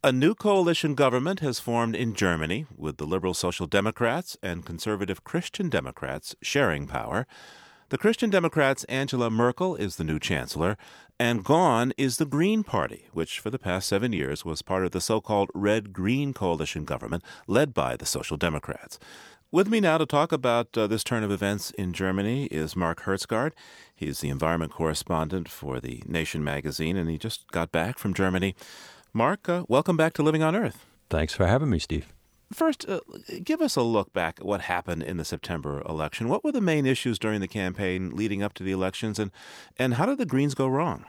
A new coalition government has formed in Germany, with the liberal Social Democrats and conservative Christian Democrats sharing power. The Christian Democrats' Angela Merkel is the new chancellor, and gone is the Green Party, which for the past 7 years was part of the so-called Red-Green coalition government led by the Social Democrats. With me now to talk about this turn of events in Germany is Mark Hertsgaard. He's the environment correspondent for The Nation magazine, and he just got back from Germany. Mark, welcome back to Living on Earth. Thanks for having me, Steve. First, give us a look back at what happened in the September election. What were the main issues during the campaign leading up to the elections, and how did the Greens go wrong?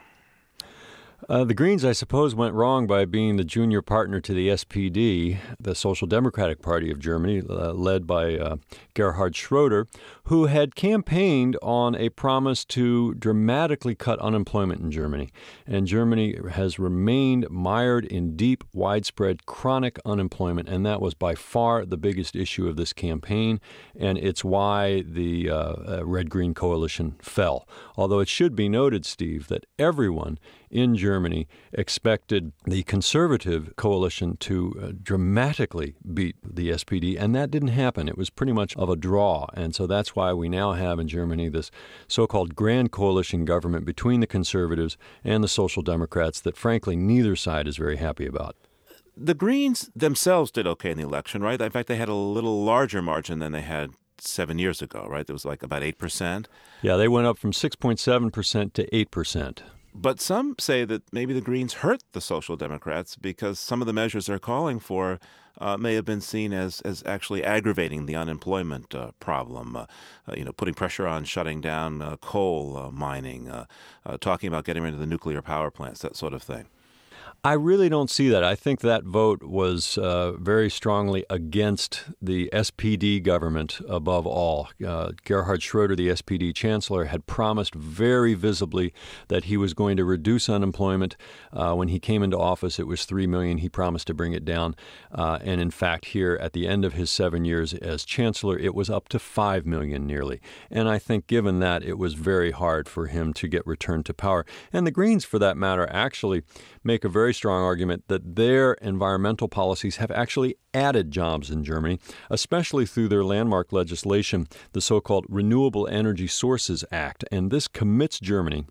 The Greens, I suppose, went wrong by being the junior partner to the SPD, the Social Democratic Party of Germany, led by Gerhard Schroeder, who had campaigned on a promise to dramatically cut unemployment in Germany. And Germany has remained mired in deep, widespread, chronic unemployment, and that was by far the biggest issue of this campaign, and it's why the Red-Green coalition fell. Although it should be noted, Steve, that everyone in Germany expected the conservative coalition to dramatically beat the SPD, and that didn't happen. It was pretty much of a draw, and so that's why we now have in Germany this so-called grand coalition government between the conservatives and the Social Democrats that, frankly, neither side is very happy about. The Greens themselves did okay in the election, right? In fact, they had a little larger margin than they had 7 years ago, right? It was like about 8%. Yeah, they went up from 6.7% to 8%. But some say that maybe the Greens hurt the Social Democrats because some of the measures they're calling for may have been seen as actually aggravating the unemployment problem, putting pressure on shutting down coal mining, talking about getting rid of the nuclear power plants, that sort of thing. I really don't see that. I think that vote was very strongly against the SPD government above all. Gerhard Schroeder, the SPD chancellor, had promised very visibly that he was going to reduce unemployment. When he came into office, it was 3 million. He promised to bring it down. And in fact, here at the end of his 7 years as chancellor, it was up to 5 million nearly. And I think given that, it was very hard for him to get returned to power. And the Greens, for that matter, actually make a very strong argument that their environmental policies have actually added jobs in Germany, especially through their landmark legislation, the so-called Renewable Energy Sources Act. And this commits Germany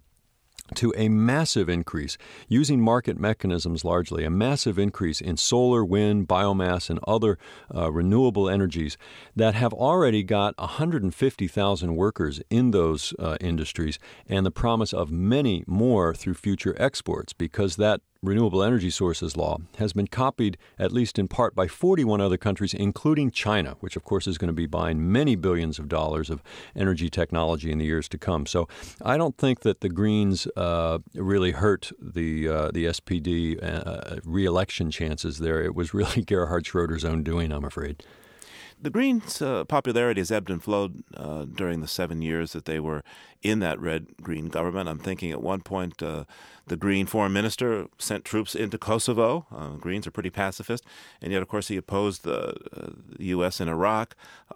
to a massive increase, using market mechanisms largely, a massive increase in solar, wind, biomass, and other renewable energies that have already got 150,000 workers in those industries, and the promise of many more through future exports, because that renewable energy sources law has been copied, at least in part, by 41 other countries, including China, which, of course, is going to be buying many billions of dollars of energy technology in the years to come. So I don't think that the Greens really hurt the SPD re-election chances there. It was really Gerhard Schroeder's own doing, I'm afraid. The Greens' popularity has ebbed and flowed during the 7 years that they were in that red-green government. I'm thinking at one point the Green foreign minister sent troops into Kosovo. Greens are pretty pacifist, and yet, of course, he opposed the U.S. in Iraq.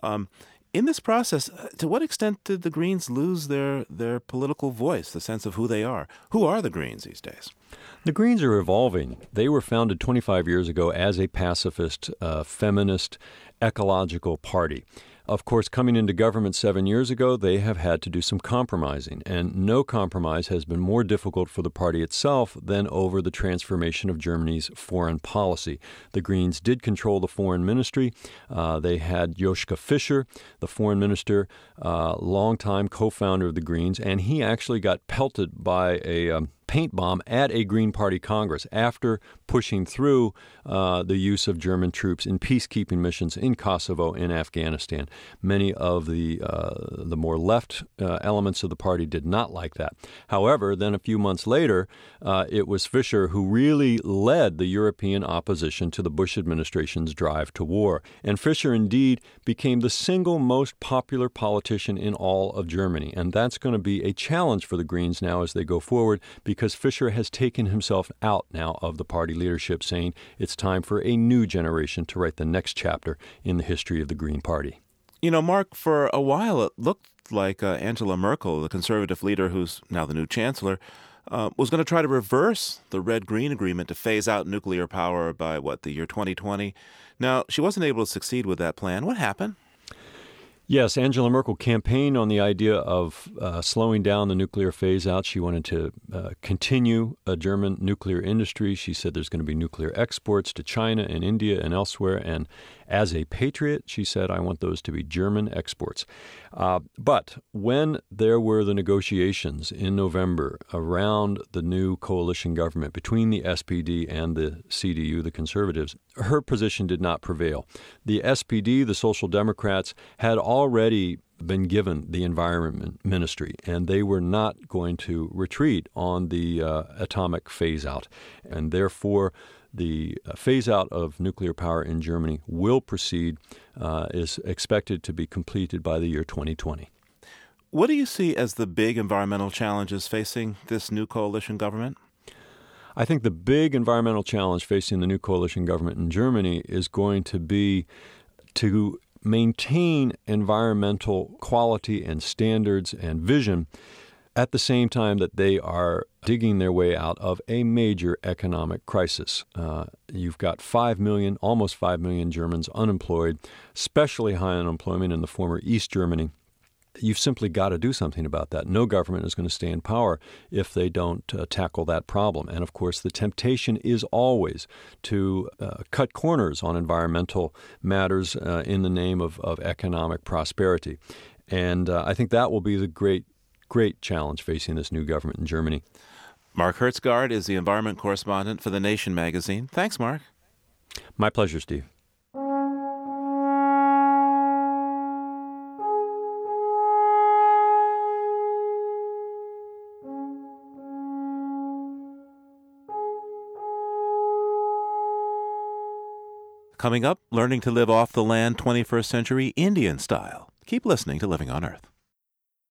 In this process, to what extent did the Greens lose their political voice, the sense of who they are? Who are the Greens these days? The Greens are evolving. They were founded 25 years ago as a pacifist, feminist, ecological party. Of course, coming into government 7 years ago, they have had to do some compromising, and no compromise has been more difficult for the party itself than over the transformation of Germany's foreign policy. The Greens did control the foreign ministry. They had Joschka Fischer, the foreign minister, longtime co-founder of the Greens, and he actually got pelted by a paint bomb at a Green Party Congress after pushing through the use of German troops in peacekeeping missions in Kosovo and Afghanistan. Many of the more left elements of the party did not like that. However, then a few months later, it was Fischer who really led the European opposition to the Bush administration's drive to war. And Fischer indeed became the single most popular politician in all of Germany. And that's going to be a challenge for the Greens now as they go forward, because Fischer has taken himself out now of the party leadership, saying it's time for a new generation to write the next chapter in the history of the Green Party. You know, Mark, for a while it looked like Angela Merkel, the conservative leader who's now the new chancellor, was going to try to reverse the Red-Green Agreement to phase out nuclear power by, the year 2020. Now, she wasn't able to succeed with that plan. What happened? Yes, Angela Merkel campaigned on the idea of slowing down the nuclear phase-out. She wanted to continue a German nuclear industry. She said there's going to be nuclear exports to China and India and elsewhere. And as a patriot, she said, I want those to be German exports. But when there were the negotiations in November around the new coalition government between the SPD and the CDU, the Conservatives, her position did not prevail. The SPD, the Social Democrats, had already been given the environment ministry, and they were not going to retreat on the atomic phase-out. And therefore, the phase-out of nuclear power in Germany will proceed, is expected to be completed by the year 2020. What do you see as the big environmental challenges facing this new coalition government? I think the big environmental challenge facing the new coalition government in Germany is going to be to maintain environmental quality and standards and vision at the same time that they are digging their way out of a major economic crisis. You've got 5 million, almost 5 million Germans unemployed, especially high unemployment in the former East Germany. You've simply got to do something about that. No government is going to stay in power if they don't tackle that problem. And, of course, the temptation is always to cut corners on environmental matters in the name of economic prosperity. And I think that will be the great challenge facing this new government in Germany. Mark Hertsgaard is the environment correspondent for The Nation magazine. Thanks, Mark. My pleasure, Steve. Coming up, learning to live off the land 21st century Indian style. Keep listening to Living on Earth.